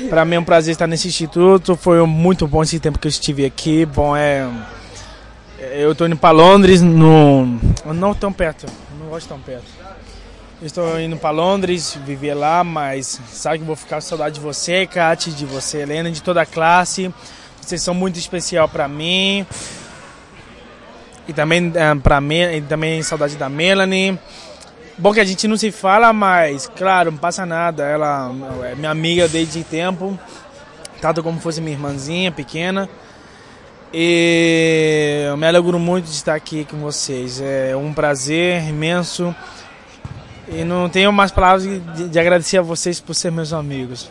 Para mim é um prazer estar nesse instituto. Foi muito bom esse tempo que eu estive aqui. Bom, eu estou indo para Londres, não tão perto, não gosto tão perto. Estou indo para Londres, viver lá, mas sabe que vou ficar com saudade de você, Kati, de você, Helena, de toda a classe. Vocês são muito especial para mim. E também também saudade da Melanie. Bom que a gente não se fala, mas claro, não passa nada. Ela é minha amiga desde tempo, tanto como fosse minha irmãzinha pequena. E eu me alegro muito de estar aqui com vocês. É um prazer imenso. E não tenho mais palavras de agradecer a vocês por ser meus amigos.